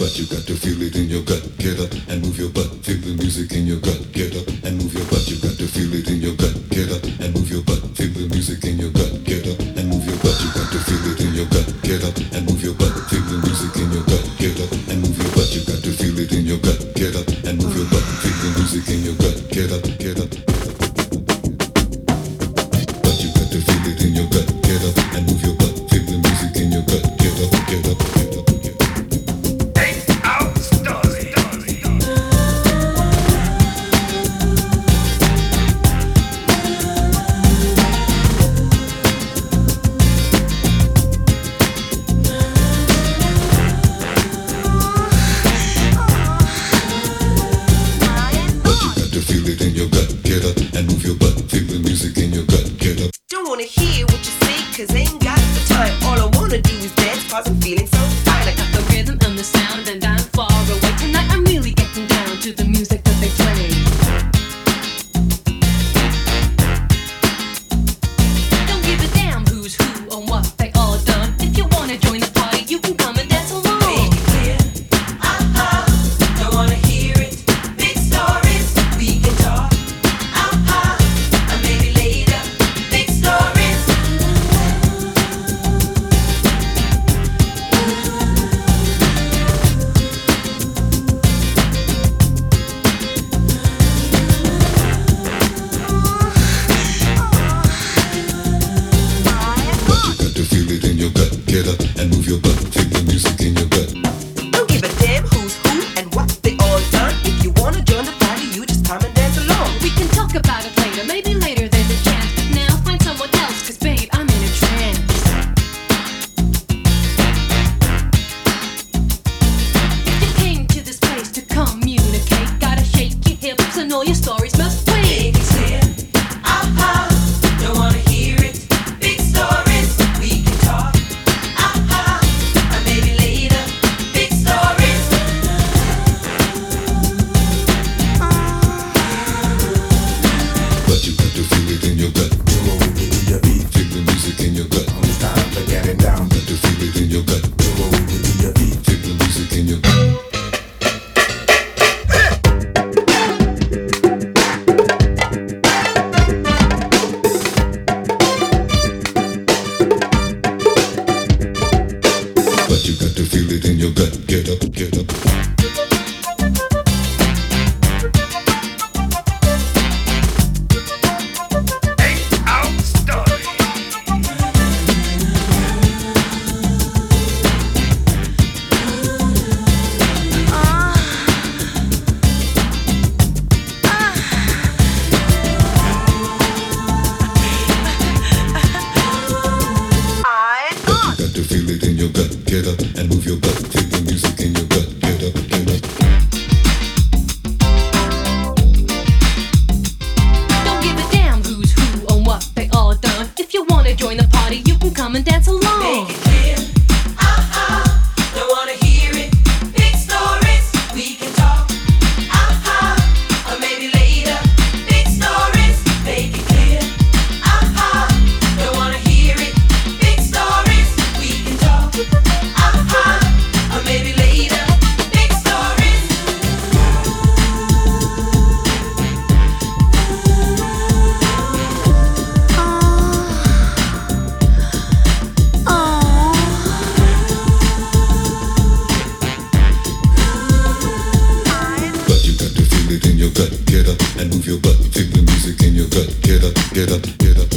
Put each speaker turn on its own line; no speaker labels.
But you got to feel it in your gut. Get up and move your butt. Feel the music in your gut. Get up and move your butt. You got to feel it in your gut. Get up and move your butt. Feel the music in your gut. Get up and move your butt. You got to feel it in your gut. Get up and move your butt. Feel the music in your gut. Get up and move your butt. You got to feel it in your gut. Get up and move your butt. Feel the music in your gut. Get up, get up. But you got to feel it in your gut. Get up and move your butt. Feel the music in your gut. Get up, get up, get up.
Get up, get up.